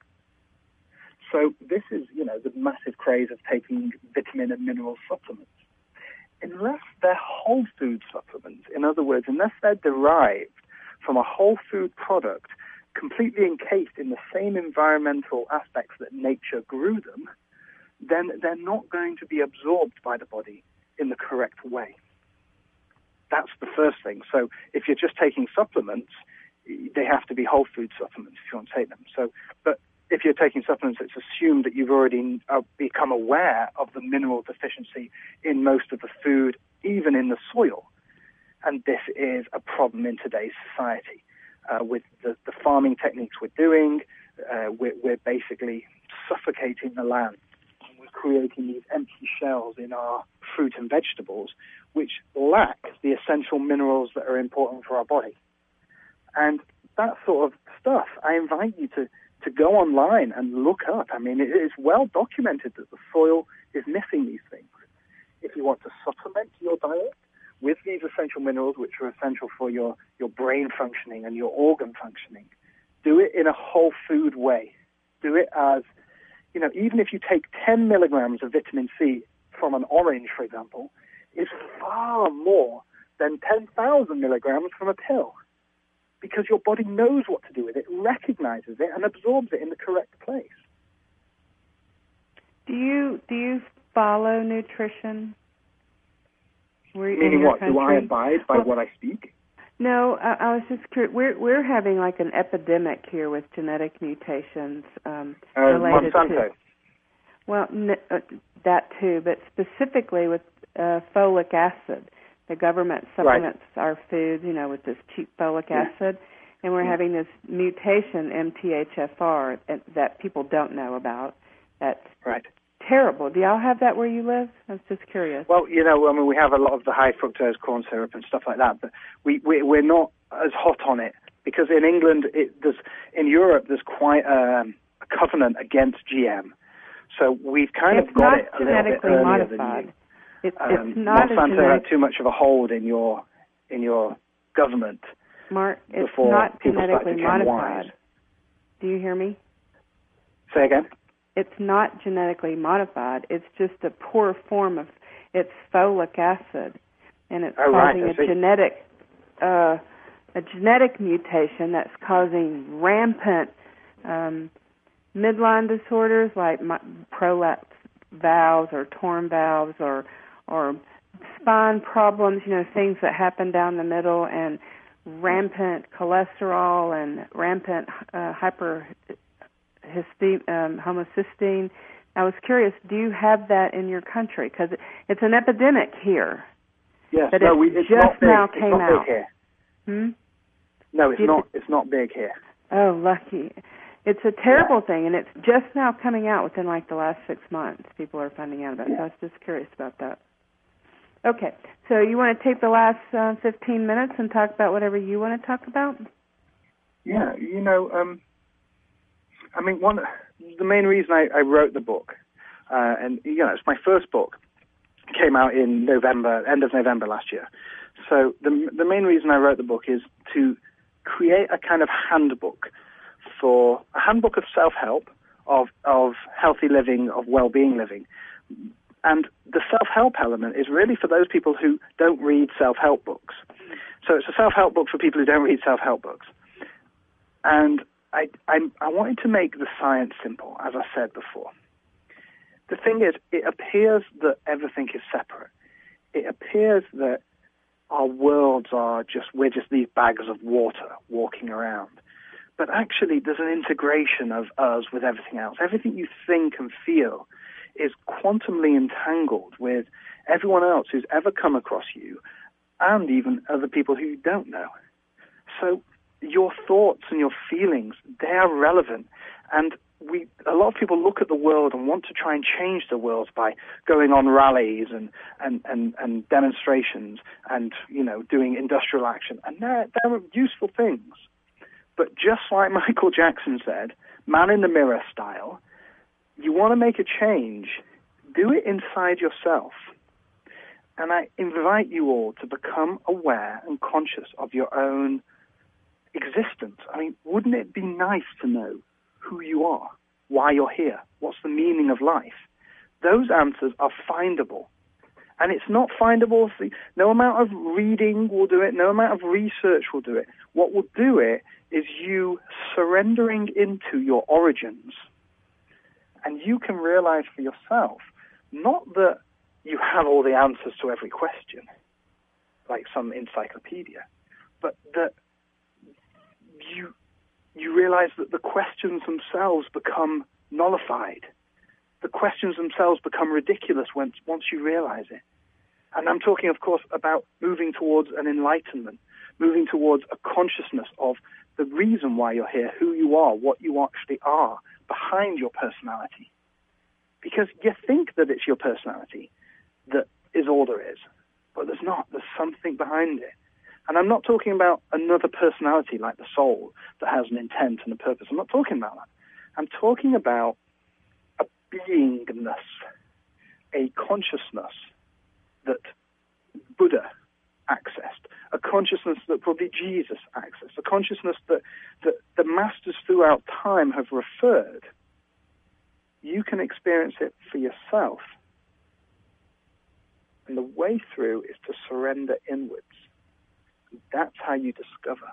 So this is, you know, the massive craze of taking vitamin and mineral supplements. Unless they're whole food supplements, in other words, unless they're derived from a whole food product completely encased in the same environmental aspects that nature grew them, then they're not going to be absorbed by the body in the correct way. That's the first thing. So if you're just taking supplements, they have to be whole food supplements if you want to take them. So, but if you're taking supplements, it's assumed that you've already uh, become aware of the mineral deficiency in most of the food, even in the soil. And this is a problem in today's society. Uh, with the, the farming techniques we're doing, uh, we're, we're basically suffocating the land. And we're creating these empty shells in our fruit and vegetables, which lack the essential minerals that are important for our body. And that sort of stuff, I invite you to, to go online and look up. I mean, it is well documented that the soil is missing these things. If you want to supplement your diet with these essential minerals, which are essential for your, your brain functioning and your organ functioning, do it in a whole food way. Do it as, you know, even if you take ten milligrams of vitamin C from an orange, for example, is far more than ten thousand milligrams from a pill, because your body knows what to do with it, recognizes it, and absorbs it in the correct place. Do you do you follow nutrition? Meaning what? Country? Do I abide by well, what I speak? No, I, I was just curious. We're we're having like an epidemic here with genetic mutations um, uh, related Monsanto. to. Well, n- uh, that too, but specifically with uh, folic acid. The government supplements right. our foods, you know, with this cheap folic yeah. acid, and we're yeah. having this mutation, M T H F R, that people don't know about. That's right. terrible. Do y'all have that where you live? I was just curious. Well, you know, I mean, we have a lot of the high fructose corn syrup and stuff like that, but we, we we're not as hot on it because in England, it, there's in Europe, there's quite a, a covenant against G M. So we've kind it's of got it a little bit earlier modified. than you. It, um, it's not Monsanto genetic... had too much of a hold in your in your government. Mark, it's before not people genetically modified. Wise. Do you hear me? Say again. It's not genetically modified. It's just a poor form of it's folic acid, and it's oh, causing right, a genetic uh, a genetic mutation that's causing rampant um, midline disorders like my, prolapse valves or torn valves or or spine problems, you know, things that happen down the middle, and rampant cholesterol and rampant uh, hyperhistine, um, homocysteine. I was curious, do you have that in your country? Because it's an epidemic here. Yes, but no, it we, it's just not big. now it's came not out. Big here. Hmm? No, it's Did not. it, it's not big here. Oh, lucky. It's a terrible yeah. thing, and it's just now coming out within like the last six months. People are finding out about it. So I was just curious about that. Okay, so you want to take the last uh, fifteen minutes and talk about whatever you want to talk about? Yeah, you know, um, I mean, one the main reason I, I wrote the book, uh, and you know, it's my first book, came out in November, end of November last year. So the the main reason I wrote the book is to create a kind of handbook for a handbook of self-help, of of healthy living, of well-being living. And the self-help element is really for those people who don't read self-help books. So it's a self-help book for people who don't read self-help books. And I, I, I wanted to make the science simple, as I said before. The thing is, it appears that everything is separate. It appears that our worlds are just, we're just these bags of water walking around. But actually, there's an integration of us with everything else. Everything you think and feel is quantumly entangled with everyone else who's ever come across you, and even other people who you don't know. So your thoughts and your feelings, they are relevant. And we, a lot of people look at the world and want to try and change the world by going on rallies and, and, and, and demonstrations and, you know, doing industrial action. And they're, they're useful things. But just like Michael Jackson said, man in the mirror style, you want to make a change, do it inside yourself. And I invite you all to become aware and conscious of your own existence. I mean, wouldn't it be nice to know who you are, why you're here, what's the meaning of life? Those answers are findable. And it's not findable. No amount of reading will do it. No amount of research will do it. What will do it is you surrendering into your origins. And you can realize for yourself, not that you have all the answers to every question, like some encyclopedia, but that you you realize that the questions themselves become nullified. The questions themselves become ridiculous once, once you realize it. And I'm talking, of course, about moving towards an enlightenment, moving towards a consciousness of the reason why you're here, who you are, what you actually are behind your personality. Because you think that it's your personality that is all there is, but there's not. There's something behind it. And I'm not talking about another personality like the soul that has an intent and a purpose. I'm not talking about that. I'm talking about a beingness, a consciousness that Buddha accessed, a consciousness that probably Jesus accessed, a consciousness that, that the masters throughout time have referred. You can experience it for yourself. And the way through is to surrender inwards. That's how you discover.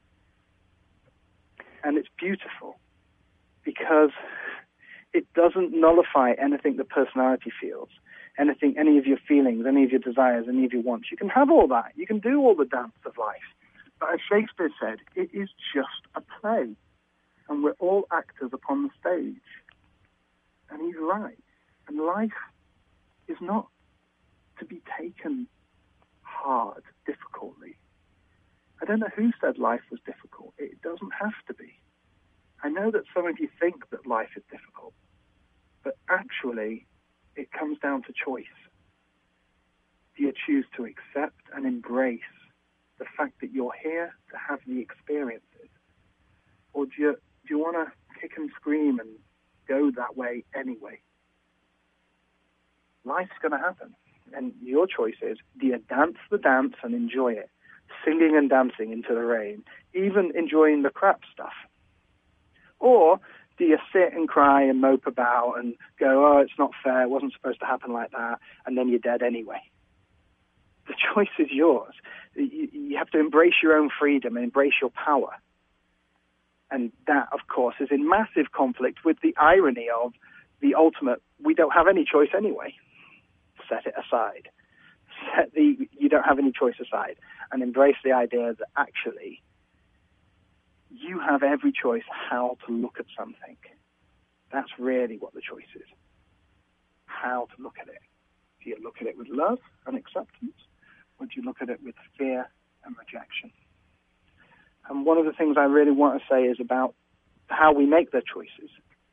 And it's beautiful because it doesn't nullify anything the personality feels, anything, any of your feelings, any of your desires, any of your wants. You can have all that. You can do all the dance of life. But as Shakespeare said, it is just a play. And we're all actors upon the stage. And he's right. And life is not to be taken hard, difficultly. I don't know who said life was difficult. It doesn't have to be. I know that some of you think that life is difficult, but actually it comes down to choice. Do you choose to accept and embrace the fact that you're here to have the experiences? Or do you, do you want to kick and scream and go that way anyway? Life's going to happen. And your choice is, do you dance the dance and enjoy it, singing and dancing into the rain, even enjoying the crap stuff? Or do you sit and cry and mope about and go, oh, it's not fair, it wasn't supposed to happen like that, and then you're dead anyway? The choice is yours. You, you have to embrace your own freedom and embrace your power. And that, of course, is in massive conflict with the irony of the ultimate, we don't have any choice anyway. Set it aside. Set the you don't have any choice aside and embrace the idea that actually you have every choice how to look at something. That's really what the choice is. How to look at it. Do you look at it with love and acceptance, or do you look at it with fear and rejection? And one of the things I really want to say is about how we make their choices.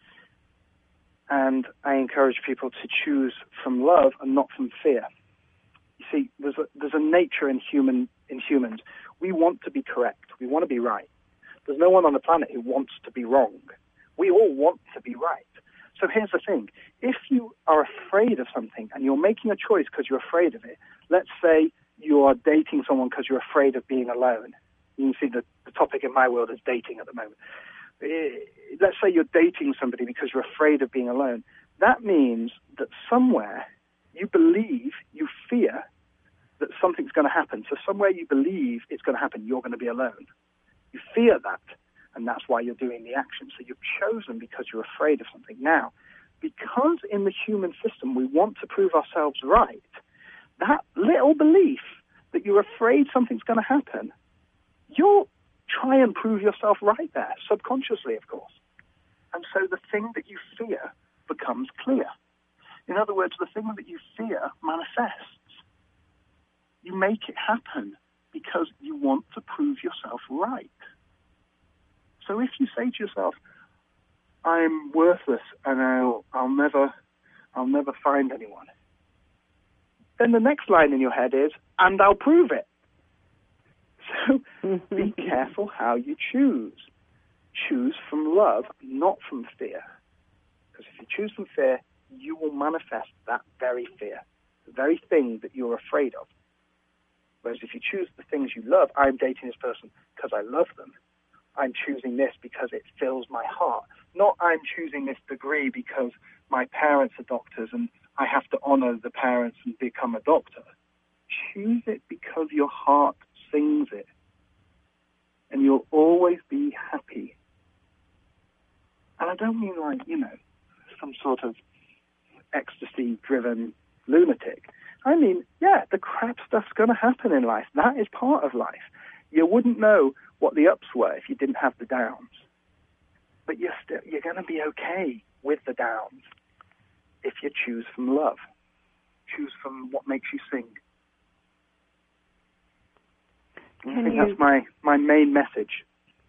And I encourage people to choose from love and not from fear. You see, there's a, there's a nature in human in humans. We want to be correct. We want to be right. There's no one on the planet who wants to be wrong. We all want to be right. So here's the thing. If you are afraid of something and you're making a choice because you're afraid of it, let's say you are dating someone because you're afraid of being alone. You can see the, the topic in my world is dating at the moment. Let's say you're dating somebody because you're afraid of being alone. That means that somewhere you believe, you fear that something's going to happen. So somewhere you believe it's going to happen, you're going to be alone. You fear that, and that's why you're doing the action. So you've chosen because you're afraid of something. Now, because in the human system we want to prove ourselves right, that little belief that you're afraid something's going to happen, you'll try and prove yourself right there, subconsciously, of course. And so the thing that you fear becomes clear. In other words, the thing that you fear manifests. You make it happen because you want to prove yourself right. So if you say to yourself, I'm worthless and I'll, I'll never, I'll never find anyone, then the next line in your head is, and I'll prove it. So be careful how you choose. Choose from love, not from fear. Because if you choose from fear, you will manifest that very fear, the very thing that you're afraid of. Whereas if you choose the things you love, I'm dating this person because I love them. I'm choosing this because it fills my heart. Not I'm choosing this degree because my parents are doctors and I have to honor the parents and become a doctor. Choose it because your heart sings it. And you'll always be happy. And I don't mean like, you know, some sort of ecstasy-driven lunatic. I mean, yeah, the crap stuff's going to happen in life. That is part of life. You wouldn't know what the ups were if you didn't have the downs. But you're still, you're going to be okay with the downs if you choose from love. Choose from what makes you sing. Can I think you, that's my, my main message.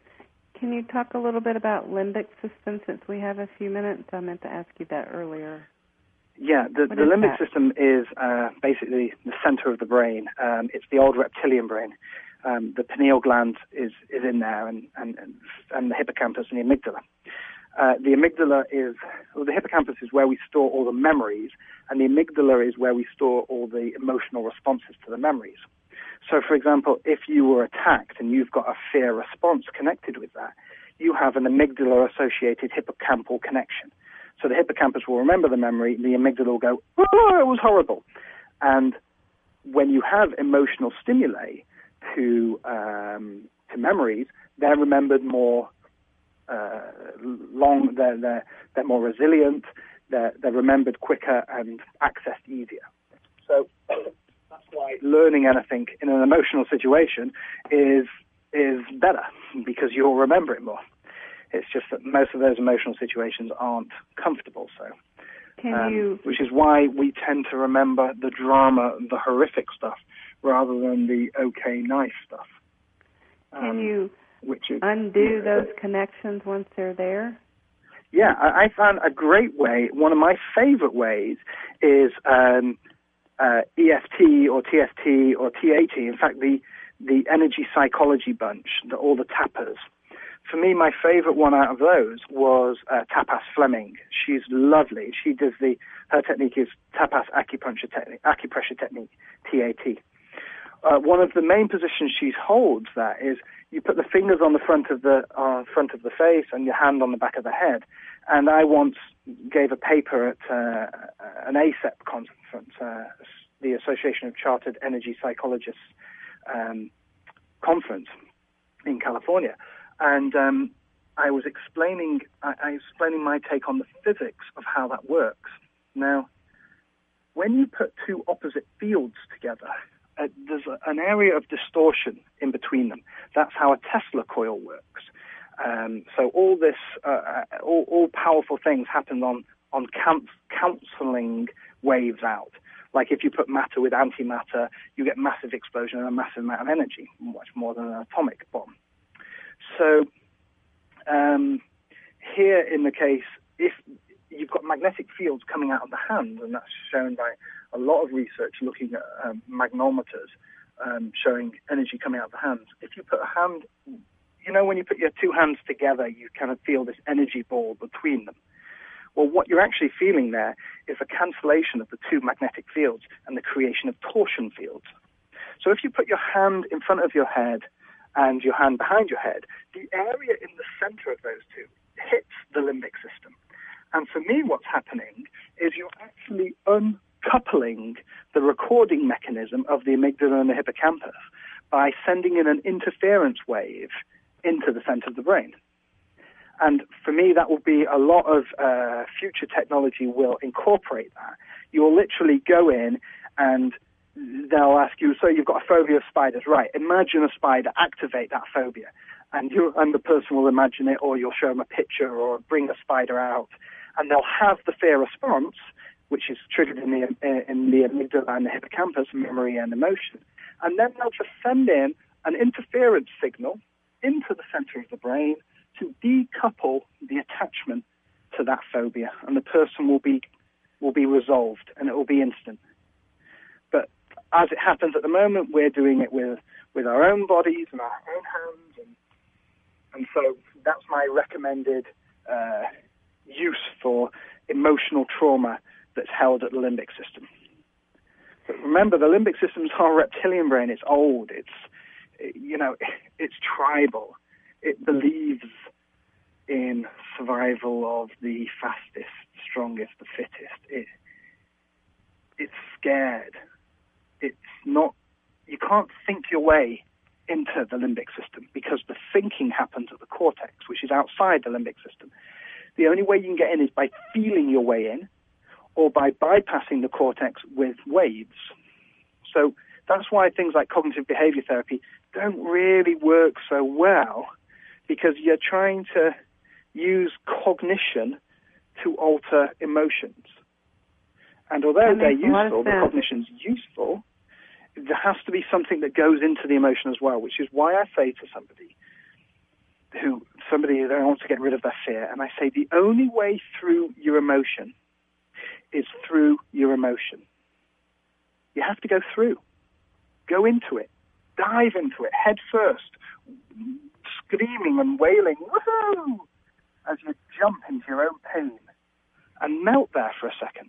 Can you talk a little bit about limbic system since we have a few minutes? I meant to ask you that earlier. Yeah, the, the limbic that? system is uh, basically the center of the brain. Um, it's the old reptilian brain. Um, the pineal gland is, is in there, and, and, and the hippocampus and the amygdala. Uh, the amygdala is, well, the hippocampus is where we store all the memories, and the amygdala is where we store all the emotional responses to the memories. So, for example, if you were attacked and you've got a fear response connected with that, you have an amygdala-associated hippocampal connection. So the hippocampus will remember the memory, the amygdala will go, oh, it was horrible. And when you have emotional stimuli to um, to memories, they're remembered more uh, long, they're, they're, they're more resilient, they're, they're remembered quicker and accessed easier. So that's why learning anything in an emotional situation is is better, because you'll remember it more. It's just that most of those emotional situations aren't comfortable, so. Can um, you... Which is why we tend to remember the drama, the horrific stuff, rather than the okay, nice stuff. Can um, you which is, undo you know, those connections once they're there? Yeah, I, I found a great way. One of my favorite ways is um, uh, E F T or T F T or T A T. In fact, the the energy psychology bunch, the, all the tappers. For me, my favorite one out of those was uh, Tapas Fleming. She's lovely. She does the, her technique is Tapas acupuncture technique, acupressure technique, T A T. Uh, one of the main positions she holds that is you put the fingers on the front of the uh, front of the face and your hand on the back of the head. And I once gave a paper at uh, an A S E P conference, uh, the Association of Chartered Energy Psychologists um, conference in California. And um, I was explaining, I, I was explaining my take on the physics of how that works. Now, when you put two opposite fields together, uh, there's a, an area of distortion in between them. That's how a Tesla coil works. Um, so all this, uh, all, all powerful things happen on on count, counseling waves out. Like if you put matter with antimatter, you get massive explosion and a massive amount of energy, much more than an atomic bomb. So um, here in the case, if you've got magnetic fields coming out of the hand, and that's shown by a lot of research looking at um, magnometers um, showing energy coming out of the hands. If you put a hand, you know, when you put your two hands together, you kind of feel this energy ball between them. Well, what you're actually feeling there is a cancellation of the two magnetic fields and the creation of torsion fields. So if you put your hand in front of your head and your hand behind your head, the area in the center of those two hits the limbic system. And for me, what's happening is you're actually uncoupling the recording mechanism of the amygdala and the hippocampus by sending in an interference wave into the center of the brain. And for me, that will be a lot of uh, future technology will incorporate that. You'll literally go in and they'll ask you, so you've got a phobia of spiders, right? Imagine a spider, activate that phobia. And you and the person will imagine it, or you'll show them a picture or bring a spider out. And they'll have the fear response, which is triggered in the, in the amygdala and the hippocampus, memory and emotion. And then they'll just send in an interference signal into the center of the brain to decouple the attachment to that phobia, and the person will be will be resolved, and it will be instant. But as it happens at the moment, we're doing it with, with our own bodies and our own hands, and, and so that's my recommended uh, use for emotional trauma that's held at the limbic system. But remember, the limbic system is our reptilian brain. It's old. It's, you know, it's tribal. It believes in survival of the fastest, strongest, the fittest. It, it's scared. It's not, you can't think your way into the limbic system because the thinking happens at the cortex, which is outside the limbic system. The only way you can get in is by feeling your way in or by bypassing the cortex with waves. So that's why things like cognitive behavior therapy don't really work so well, because you're trying to use cognition to alter emotions. And although they're useful, the cognition's useful, there has to be something that goes into the emotion as well, which is why I say to somebody who, somebody that wants to get rid of their fear, and I say the only way through your emotion is through your emotion. You have to go through. Go into it. Dive into it head first, screaming and wailing, woohoo, as you jump into your own pain, and melt there for a second.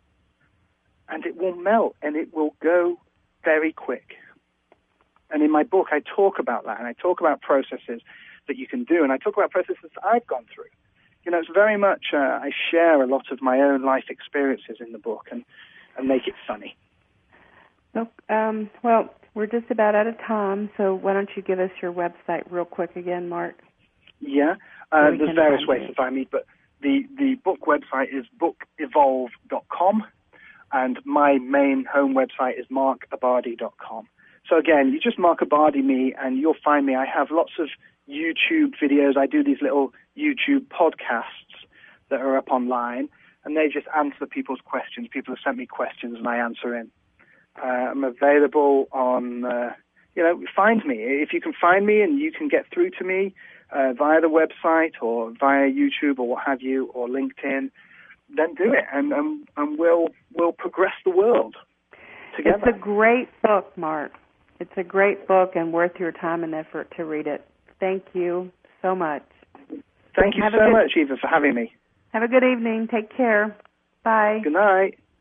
And it will melt, and it will go very quick. And in my book, I talk about that, and I talk about processes that you can do, and I talk about processes that I've gone through. You know, it's very much, uh, I share a lot of my own life experiences in the book and, and make it funny. So, um, well, we're just about out of time, so why don't you give us your website real quick again, Mark? Yeah, uh, there's various ways to find me, but the, the book website is book evolve dot com, and my main home website is mark abadi dot com. So again, you just Mark Abadi me, and you'll find me. I have lots of YouTube videos. I do these little YouTube podcasts that are up online, and they just answer people's questions. People have sent me questions, and I answer in. Uh, I'm available on, uh, you know, find me. If you can find me and you can get through to me uh, via the website or via YouTube or what have you, or LinkedIn, then do it, and, and, and we'll, we'll progress the world together. It's a great book, Mark. It's a great book and worth your time and effort to read it. Thank you so much. Thank you have so good, much, Eva, for having me. Have a good evening. Take care. Bye. Good night.